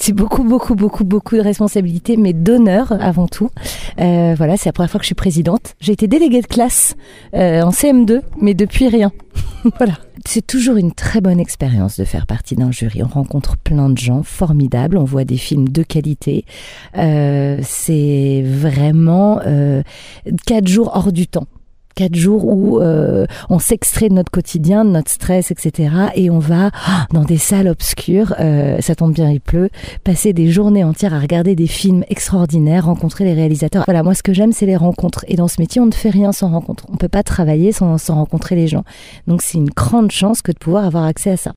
C'est beaucoup de responsabilités, mais d'honneur avant tout. Voilà, c'est la première fois que je suis présidente. J'ai été déléguée de classe en CM2, mais depuis rien. Voilà. C'est toujours une très bonne expérience de faire partie d'un jury. On rencontre plein de gens formidables, on voit des films de qualité. C'est vraiment 4 jours hors du temps. 4 jours où on s'extrait de notre quotidien, de notre stress, etc. Et on va dans des salles obscures, ça tombe bien, il pleut, passer des journées entières à regarder des films extraordinaires, rencontrer les réalisateurs. Voilà, moi ce que j'aime, c'est les rencontres. Et dans ce métier, on ne fait rien sans rencontre. On peut pas travailler sans rencontrer les gens. Donc c'est une grande chance que de pouvoir avoir accès à ça.